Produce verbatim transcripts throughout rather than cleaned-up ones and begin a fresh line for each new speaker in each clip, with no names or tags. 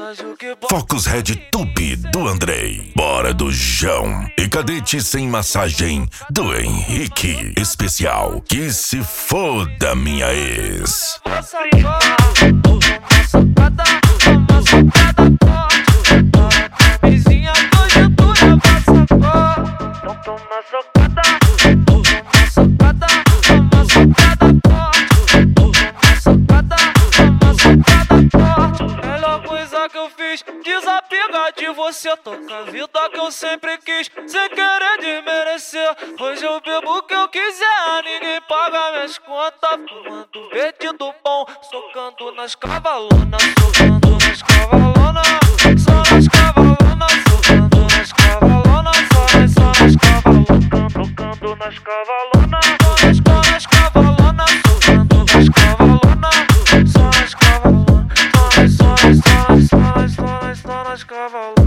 Focus Red Tube do Andrei, Bora do João e Cadete sem massagem do Henrique. Especial Que Se Foda Minha Ex.
Desapegar de você, toca a vida que eu sempre quis, sem querer desmerecer. Hoje eu bebo o que eu quiser, ninguém paga minhas contas. Fumando verde do bom, socando nas cavalonas, socando nas cavalonas, só nas cavalonas, socando nas cavalonas, só nas, só nas cavalonas, tocando nas cavalonas, só nas, só nas cavalonas, socando nas cavalonas, só nas cavalonas, só nas, só nas, só nas, só nas, só nas cavalonas.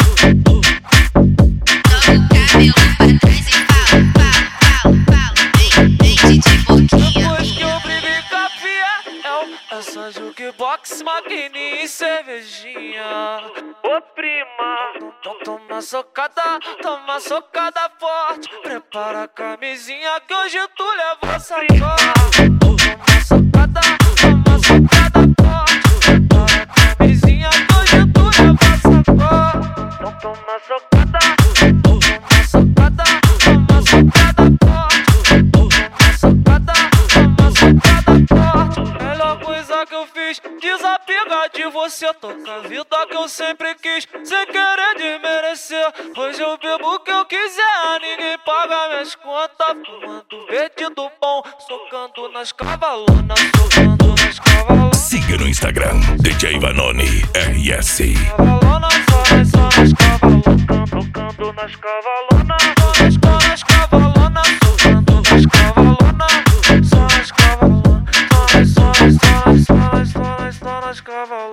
Depois que eu briguei com a Fiel, é só jukebox, maquininha e cervejinha. Ô prima, então toma socada, toma socada forte. Prepara a camisinha que hoje tu leva sacola. Toma socada, toma socada forte. Prepara a camisinha que hoje tu leva sacola. Então toma socada, toma socada, toma socada forte. Melhor coisa que eu fiz, desapegar de você, tocar a vida que eu sempre quis, sem querer desmerecer. Hoje eu bebo o que eu quiser, ninguém paga minhas contas. Fumando verde do bom, socando nas cavalonas, socando nas cavalonas.
Siga no Instagram, D J Vanoni R S.
Cavalonas, só nas, só nas cavalonas, tocando nas cavalonas, só nas, só nas cavalonas, socando nas cavalonas, só nas cavalonas, só nas, só nas, só nas, só nas, só nas cavalonas.